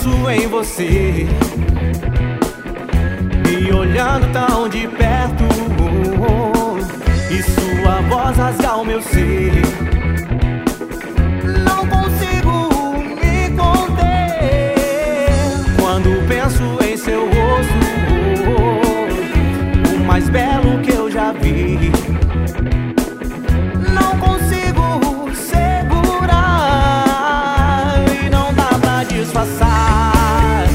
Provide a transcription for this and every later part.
penso em você, me olhando tão de perto, e sua voz rasga o meu ser. Não consigo me conter quando penso em seu rosto, o mais belo que eu já vi. Não consigo segurar e não dá pra disfarçar.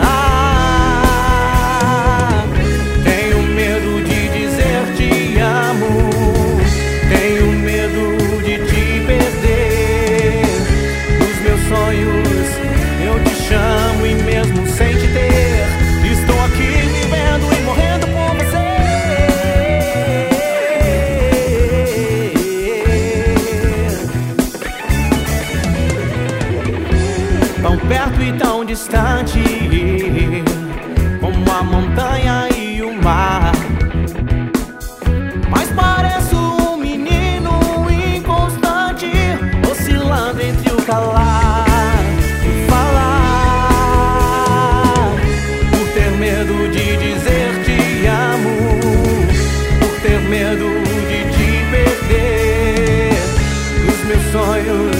Tenho medo de dizer te amo, tenho medo de te perder. Nos meus sonhos eu te chamo e mesmo sem te ter, estou aqui vivendo e morrendo por você. Tão perto e tão distante, como a montanha e o mar. Mas pareço um menino inconstante, oscilando entre o calar e o falar. Por ter medo de dizer te amo, por ter medo de te perder. Os meus sonhos